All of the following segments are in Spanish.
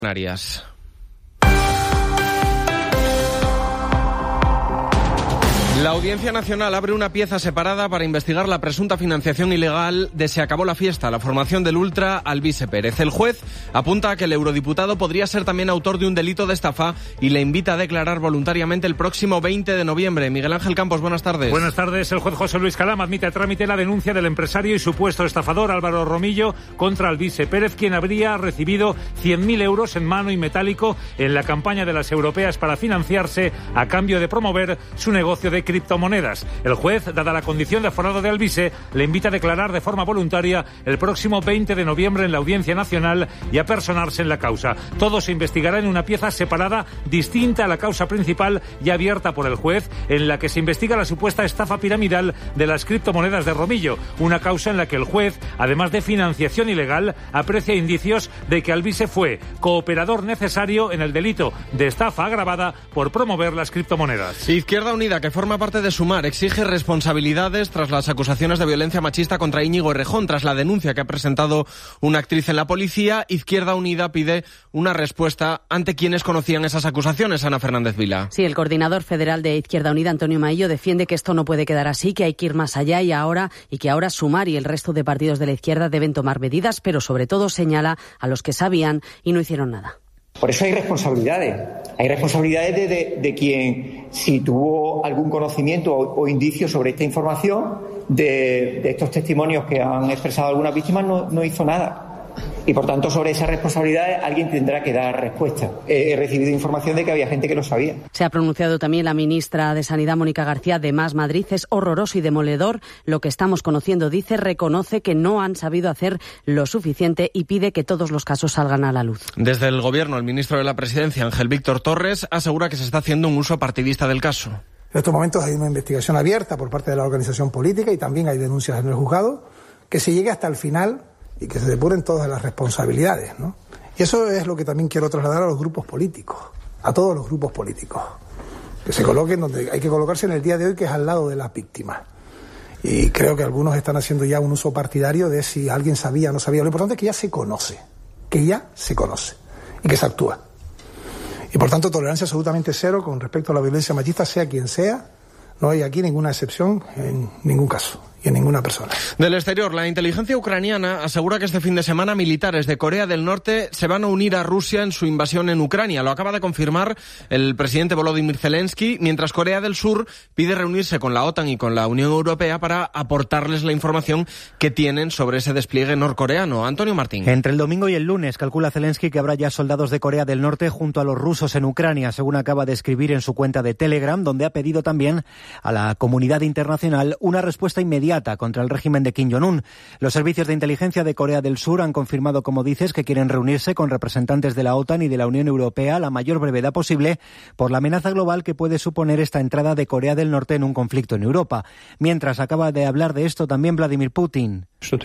Canarias. La Audiencia Nacional abre una pieza separada para investigar la presunta financiación ilegal de Se acabó la fiesta, la formación del ultra Alvise Pérez. El juez apunta a que el eurodiputado podría ser también autor de un delito de estafa y le invita a declarar voluntariamente el próximo 20 de noviembre. Miguel Ángel Campos, buenas tardes. Buenas tardes. El juez José Luis Calam admite a trámite la denuncia del empresario y supuesto estafador Álvaro Romillo contra Alvise Pérez, quien habría recibido 100.000 euros en mano y metálico en la campaña de las europeas para financiarse a cambio de promover su negocio de criptomonedas. El juez, dada la condición de aforado de Alvise, le invita a declarar de forma voluntaria el próximo 20 de noviembre en la Audiencia Nacional y a personarse en la causa. Todo se investigará en una pieza separada, distinta a la causa principal y abierta por el juez, en la que se investiga la supuesta estafa piramidal de las criptomonedas de Romillo, una causa en la que el juez, además de financiación ilegal, aprecia indicios de que Alvise fue cooperador necesario en el delito de estafa agravada por promover las criptomonedas. Izquierda Unida, que forma parte de Sumar, exige responsabilidades tras las acusaciones de violencia machista contra Íñigo Errejón, tras la denuncia que ha presentado una actriz en la policía. Izquierda Unida pide una respuesta ante quienes conocían esas acusaciones. Ana Fernández Vila. Sí, el coordinador federal de Izquierda Unida, Antonio Maillo, defiende que esto no puede quedar así, que hay que ir más allá y que ahora Sumar y el resto de partidos de la izquierda deben tomar medidas, pero sobre todo señala a los que sabían y no hicieron nada. Por eso hay responsabilidades. Hay responsabilidades de quien, si tuvo algún conocimiento o indicio sobre esta información, de estos testimonios que han expresado algunas víctimas, no hizo nada. Y por tanto, sobre esas responsabilidades alguien tendrá que dar respuesta. He recibido información de que había gente que lo sabía. Se ha pronunciado también la ministra de Sanidad, Mónica García, de Más Madrid. Es horroroso y demoledor lo que estamos conociendo. Dice, reconoce que no han sabido hacer lo suficiente y pide que todos los casos salgan a la luz. Desde el Gobierno, el ministro de la Presidencia, Ángel Víctor Torres, asegura que se está haciendo un uso partidista del caso. En estos momentos hay una investigación abierta por parte de la organización política y también hay denuncias en el juzgado. Que se llegue hasta el final y que se depuren todas las responsabilidades, ¿no? Y eso es lo que también quiero trasladar a los grupos políticos, a todos los grupos políticos, que se coloquen donde hay que colocarse en el día de hoy, que es al lado de las víctimas. Y creo que algunos están haciendo ya un uso partidario de si alguien sabía o no sabía. Lo importante es que ya se conoce y que se actúa. Y por tanto, tolerancia absolutamente cero con respecto a la violencia machista, sea quien sea. No hay aquí ninguna excepción en ningún caso y en ninguna persona. Del exterior, la inteligencia ucraniana asegura que este fin de semana militares de Corea del Norte se van a unir a Rusia en su invasión en Ucrania. Lo acaba de confirmar el presidente Volodymyr Zelensky, mientras Corea del Sur pide reunirse con la OTAN y con la Unión Europea para aportarles la información que tienen sobre ese despliegue norcoreano. Antonio Martín. Entre el domingo y el lunes calcula Zelensky que habrá ya soldados de Corea del Norte junto a los rusos en Ucrania, según acaba de escribir en su cuenta de Telegram, donde ha pedido también a la comunidad internacional una respuesta inmediata contra el régimen de Kim Jong-un. Los servicios de inteligencia de Corea del Sur han confirmado, como dices, que quieren reunirse con representantes de la OTAN y de la Unión Europea a la mayor brevedad posible por la amenaza global que puede suponer esta entrada de Corea del Norte en un conflicto en Europa. Mientras acaba de hablar de esto también Vladimir Putin.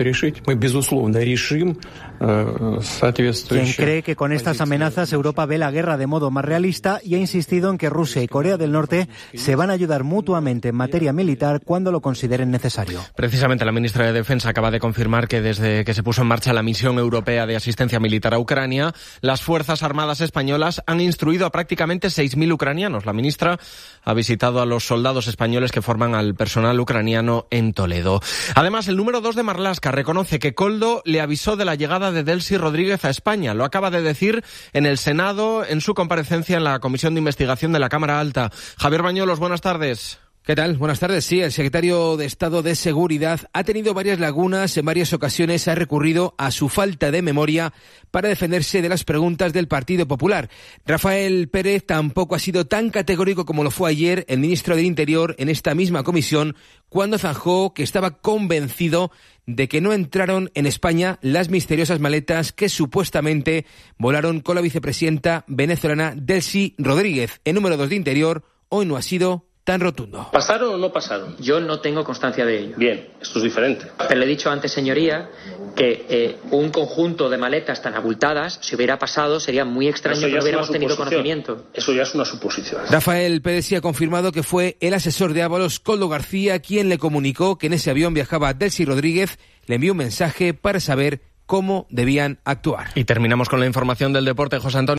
Quien cree que con estas amenazas Europa ve la guerra de modo más realista y ha insistido en que Rusia y Corea del Norte se van a ayudar mutuamente en materia militar cuando lo consideren necesario. Precisamente la ministra de Defensa acaba de confirmar que desde que se puso en marcha la misión europea de asistencia militar a Ucrania, las Fuerzas Armadas españolas han instruido a prácticamente 6.000 ucranianos. La ministra ha visitado a los soldados españoles que forman al personal ucraniano en Toledo. Además, el número 2 de Marlaska reconoce que Koldo le avisó de la llegada de Delcy Rodríguez a España. Lo acaba de decir en el Senado en su comparecencia en la Comisión de Investigación de la Cámara Alta. Javier Bañuelos, buenas tardes. ¿Qué tal? Buenas tardes. Sí, el secretario de Estado de Seguridad ha tenido varias lagunas, en varias ocasiones ha recurrido a su falta de memoria para defenderse de las preguntas del Partido Popular. Rafael Pérez tampoco ha sido tan categórico como lo fue ayer el ministro del Interior en esta misma comisión, cuando zanjó que estaba convencido de que no entraron en España las misteriosas maletas que supuestamente volaron con la vicepresidenta venezolana Delcy Rodríguez. El número 2 de Interior hoy no ha sido tan rotundo. ¿Pasaron o no pasaron? Yo no tengo constancia de ello. Bien, esto es diferente. Pero le he dicho antes, señoría, que un conjunto de maletas tan abultadas, si hubiera pasado, sería muy extraño que no hubiéramos tenido conocimiento. Eso ya es una suposición. Rafael Pérez sí ha confirmado que fue el asesor de Ábalos, Koldo García, quien le comunicó que en ese avión viajaba Delcy Rodríguez. Le envió un mensaje para saber cómo debían actuar. Y terminamos con la información del deporte, José Antonio.